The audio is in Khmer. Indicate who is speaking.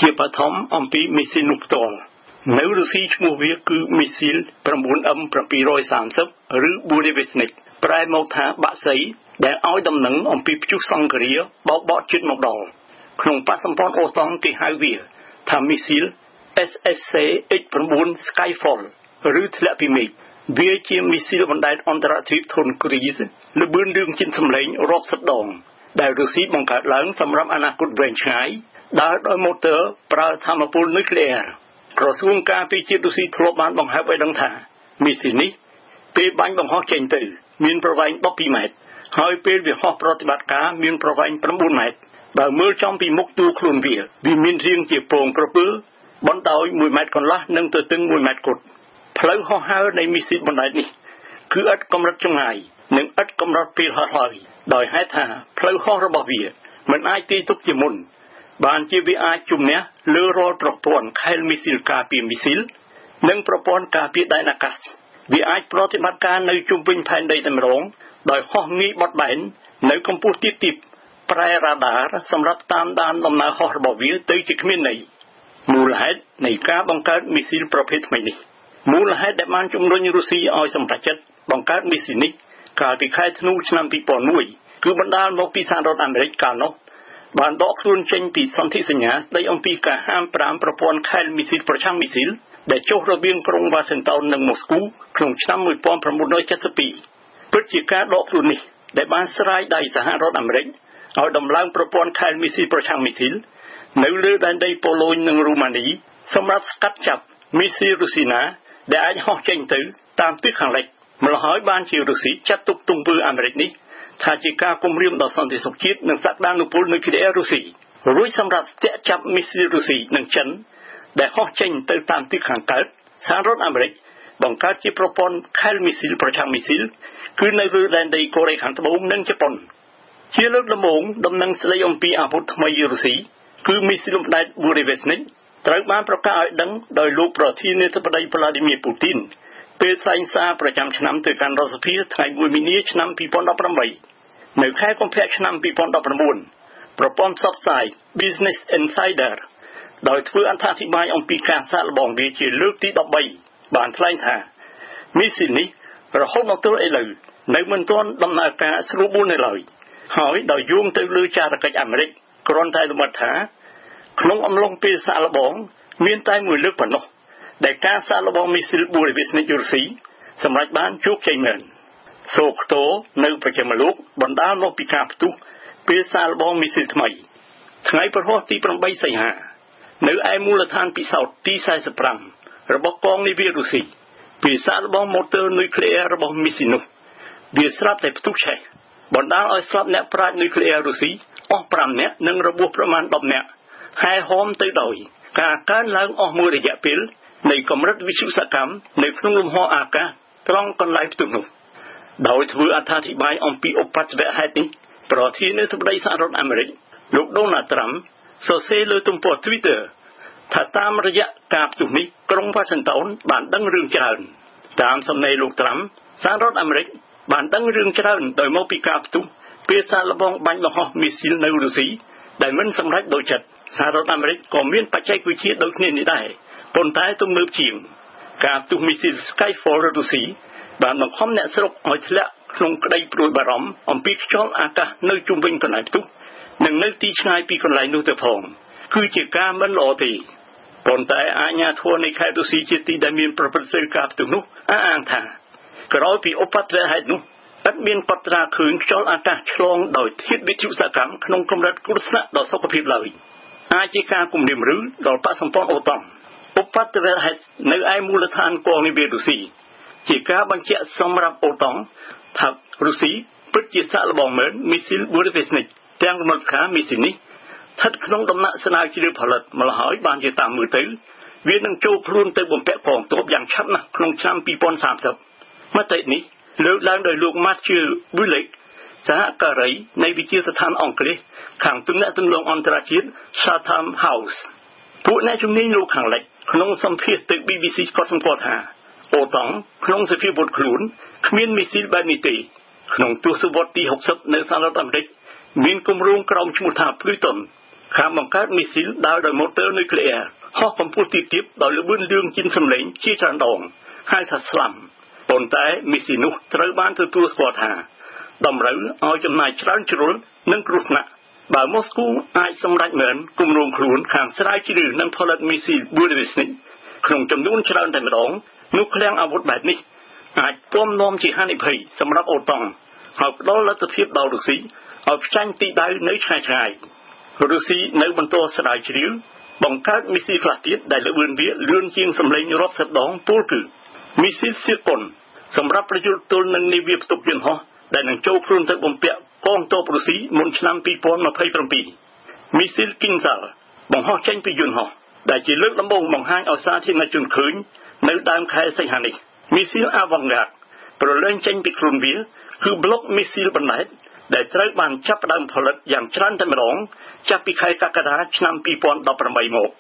Speaker 1: ជាបឋមអំពីមីស៊ីលនោះផ្ទាល់នៅរុស្ស៊ីឈ្មោះវាគឺមីស៊ីល 9M730 ឬ Burevestnik ប្រែមកថាបាក់សីដែលឲ្យដំណឹងអំពីព្យុះសង្ឃរាបោកបក់ជិតមកដល់ក្នុងបទសម្ព័ន្ធអូស្តង់គេហៅវាថាមីស៊ីល SSC-X9 Skyfall ឬធ្លាក់ពីមេឃវាជាមីស៊ីលបណ្ដែតអន្តរជាតិធុនគ្រីសល្បឿនរឿងជិនសម្លេងរាប់សិបដងដែលរុស្ស៊ីបង្កើតឡើងសម្រាប់អនាគតវែងឆ្ងាយដើរដោយម៉ូទ័រប្រើថាមពលនុយក្លេអ៊ែរក្រសួងការពារជាតិរុស្ស៊ីធ្លាប់បានបង្ហើបឲ្យដឹងថាមីស៊ីលនេះពេលបាញ់បង្ហោះចេញទៅមានប្រវែង12ម៉ែត្រហើយពេលវាហោះប្រតិបត្តិការមានប្រវែង9ម៉ែត្របើមើលចំពីមុខទូខ្លួនវាមានរាងជាពងក្រពើបណ្ដោយ1ម៉ែត្រកន្លះនិងទទឹង1ម៉ែត្រគត់ផ្លូវហោះហើរនៃមីស៊ីលបណ្ដែតនេះគឺឥតកម្រិតចម្ងាយនិងឥតកម្រិតពេលហោះឡើយដោយហេតុថាផ្លូវហោះរបស់វាមិនអាចទាយទុកជាមុនបានជាវាអាចជំនះលើរាល់ប្រព័ន្ធខែលមីស៊ីលការពារមីស៊ីលនិងប្រព័ន្ធការពារដែនអាកាសវាអាចប្រតិបត្តិការនៅជុំវិញផែនដីតែម្ដងដោយហោះងាយបត់បែននៅកម្ពស់ទាបៗប្រែរ៉ាដាសម្រាប់តាមដានដំណើរហោះរបស់វាទៅជាគ្មានន័យមូលហេតុនៃការបង្កើតមីស៊ីលប្រភេទថ្មីនេះមូលហេតុដែលបានជំរុញរុស្ស៊ីឲ្យសម្រេចចិត្តបង្កើតមីស៊ីលនេះកាលពីខែធ្នូឆ្នាំ2001គឺបណ្ដាលមកពីសហរដ្ឋអាមេរិកកាលនោះបានដកខ្លួនចេញពីសន្ធិសញ្ញាស្ដីអំពីការហាម5ប្រព័ន្ធខែលមីស៊ីលប្រឆាំងមីស៊ីលដែលចុះរវាងក្រុងវ៉ាស៊ីនតោននិងម៉ូស្គូក្នុងឆ្នាំ1972ពិតជាការដកខ្លួននេះដែលបានស្រាយដៃសហរដ្ឋអាមេរិកឲ្យដំឡើងប្រព័ន្ធខែលមីស៊ីលប្រឆាំងមីស៊ីលនៅលើដែនដីប៉ូឡូញនិងរូម៉ានីសម្រាប់ស្កាត់ចាប់មីស៊ីលរុស្ស៊ីណាដែលអាចហោះចេញទៅតាមទិសខាងលិចម្ល៉េះហើយបានជារុស្ស៊ីចាត់ទុកទង្វើអាមេរិកនេះថាជាការគំរាមដល់សន្តិសុខជាតិនិងសក្តានុពលនុយក្លេអ៊ែររុស្ស៊ីរួចសម្រាប់ស្ទាក់ចាប់មីស៊ីលរុស្ស៊ីនិងចិនដែលហោះចេញទៅតាមទិសខាងកើតសហរដ្ឋអាមេរិកបង្កើតជាប្រព័ន្ធខែលមីស៊ីលប្រឆាំងមីស៊ីលគឺនៅលើដែនដីកូរ៉េខាងត្បូងនិងជប៉ុនជាលើកដំបូងដំណឹងស្ដីអំពីអាវុធថ្មីរុស្ស៊ីគឺមីស៊ីលបណ្ដែត Burevestnik ត្រូវបានប្រកាសឲ្យដឹងដោយលោកប្រធានាធិបតី Vladimir Putin ពេលថ្លែងសារប្រចាំឆ្នាំទៅកាន់រដ្ឋសភាថ្ងៃ1មីនាឆ្នាំ2018នៅខែកុម្ភៈឆ្នាំ2019ប្រព័ន្ធផ្សព្វផ្សាយ Business Insider ដោយធ្វើអត្ថាធិប្បាយអំពីការសាកល្បងវាជាលើកទី13បានថ្លែងថាមីស៊ីលនេះរហូតមកទល់ឥឡូវនៅមិនទាន់ដំណើរការស្រួលបួននៅឡើយហើយដោយយោងទៅលើចារកិច្ចអាមេរិកគ្រាន់តែលម្អិតថាក្នុងអំឡុងពេលសាកល្បងមានតែមួយលើកប៉ុណ្ណោះដែលការសាកល្បងមីស៊ីល Burevestnik រុស្ស៊ីសម្រាប់បានជោគជ័យមែនសូកតូនៅប្រជាមលោកបណ្ដាលមកពីការផ្ទុះពេលសាកល្បងមីស៊ីលថ្មីថ្ងៃប្រហោះទី8សីហានៅឯមូលដ្ឋានពិសោធន៍ទី45របស់កងនាវារុស្ស៊ីពេលសាកល្បងម៉ូទ័រនុយក្លេអ៊ែររបស់មីស៊ីលនោះវាស្រាប់តែផ្ទុះឆេះបណ្ដាលឲ្យស្លាប់អ្នកប្រាជ្ញនុយក្លេអ៊ែររុស្ស៊ីអស់5នាក់និងរបួសប្រមាណ10នាក់ហែហោមទៅដោយការកើនឡើងអស់មួយរយៈពេលនៃកម្រិតវិទ្យុសកម្មនៅក្នុងលំហអាកាសត្រង់កន្លែងផ្ទុះនោះដោយធ្វើអត្ថាធិប្បាយអំពីឧបទ្ទវហេតុនេះប្រធានាធិបតីសហរដ្ឋអាមេរិកលោក Donald Trump សរសេរលើទំព័រ Twitter ថាតាមរយៈការផ្ទុះនេះក្រុងវ៉ាស៊ីនតោនបានដឹងរឿងច្រើនតាមសំណេរលោក Trump សហរដ្ឋអាមេរិកបានដឹងរឿងច្រើនដោយមកពីការផ្ទុះពេលសាកល្បងបាញ់បង្ហោះមីស៊ីលនៅរុស្ស៊ីដែលមិនសម្រេចដោយចិត្តសហរដ្ឋអាមេរិកក៏មានបច្ចេកវិទ្យាដូចគ្នានេះដែរប៉ុន្តែទំនើបជាងការផ្ទុះមីស៊ីល Skyfall រុស្ស៊ីបានបង្ខំអ្នកស្រុកឲ្យធ្លាក់ក្នុងក្តីព្រួយបារម្ភអំពីខ្យល់អាកាសនៅជុំវិញកន្លែងផ្ទុះនិងនៅទីឆ្ងាយពីកន្លែងនោះទៅផងគឺជាការមិនល្អទេប៉ុន្តែអាជ្ញាធរនៃខេត្តរុស្ស៊ីជាទីដែលមានប្រព្រឹត្តទៅការផ្ទុះនោះអះអាងថាក្រោយពីឧបទ្ទវហេតុនោះឥតមានកត់ត្រាឃើញខ្យល់អាកាសឆ្លងដោយធាតុវិទ្យុសកម្មក្នុងកម្រិតគ្រោះថ្នាក់ដល់សុខភាពឡើយអាចជាការគំរាមឬដល់បកសម្ព័ន្ធអូតង់ឧបទ្ទវហេតុនៅឯមូលដ្ឋានកងនាវារុស្ស៊ីជាការបញ្ជាក់សម្រាប់អូតង់ថារុស្ស៊ីពិតជាសាកល្បងមែនមីស៊ីល Burevestnik ទាំងកំណត់ថាមីស៊ីលនេះស្ថិតក្នុងដំណាក់ស្នាវជ្រាវផលិតម្ល៉េះហើយបានជាតាមមើលទៅវានឹងចូលខ្លួនទៅបំពាក់កងទ័ពយ៉ាងឆាប់ណាស់ក្នុងឆ្នាំ2030មតិនេះលើកឡើងដោយលោក Matthew Bullock សហការីនៃវិទ្យាស្ថានអង់គ្លេសខាងទំនាក់ទំនងអន្តរជាតិ Chatham House ពួកអ្នកជំនាញលោកខាងលិចក្នុងសម្ភាសន៍ទៅ BBC ក៏សម្គាល់ថាអូតង់ក្នុងសភាពវត្តខ្លួនគ្មានមីស៊ីលបែបនេះទេក្នុងទសវត្សរ៍ទី60នៅសហរដ្ឋអាមេរិកមានគម្រោងក្រោមឈ្មោះថា Pluton ខាងបង្កើតមីស៊ីលដើរដោយម៉ូទ័រនុយក្លេអ៊ែរហោះកម្ពស់ទាបៗដោយល្បឿនលឿនជាងសំឡេងជាច្រើនដងហៅថាស្លាំប៉ុន្តែមីស៊ីលនោះត្រូវបានទទួលស្គាល់ថាតម្រូវឲ្យចំណាយច្រើនជ្រុលនិងគ្រោះថ្នាក់បើម៉ូស្គូអាចសម្រេចមែនគម្រោងខ្លួនខាងស្រាវជ្រាវនិងផលិតមីស៊ីល Burevestnik ក្នុងចំនួនច្រើនតែម្ដងនោះឃ្លាំងអាវុធបែបនេះអាចពំនាំជាហានិភ័យសម្រាប់អូតង់ហើយផ្ដល់លទ្ធភាពដល់រុស្ស៊ីឲ្យផ្ចាញ់ទីដៅនៅឆ្ងាយៗរុស្ស៊ីនៅបន្តស្រាវជ្រាវបង្កើតមីស៊ីលខ្លះទៀតដែលល្បឿនវាលឿនជាងសម្លេងរាប់សិបដងពោលគឺមីស៊ីល Sirkon សម្រាប់ប្រយុទ្ធទល់នឹងនាវាផ្ទុកយន្តហោះដែលនឹងចូលខ្លួនទៅបំពាក់កងទ័ពរុស្ស៊ីមុនឆ្នាំ2027មីស៊ីល Kinzhal បង្ហោះចេញពីយន្តហោះដែលជាលើកដំបូងបង្ហាញឲ្យសាធារណជនឃើញនៅដើមខែសីហានេះមីស៊ីល Avangard ប្រឡែងចេញពីខ្លួនវាគឺប្លុកមីស៊ីលបណ្ដែតដែលត្រូវបានចាប់ផ្ដើមផលិតយ៉ាងច្រើនតែម្ដងចាប់ពីខែកក្កដាឆ្នាំ2018មក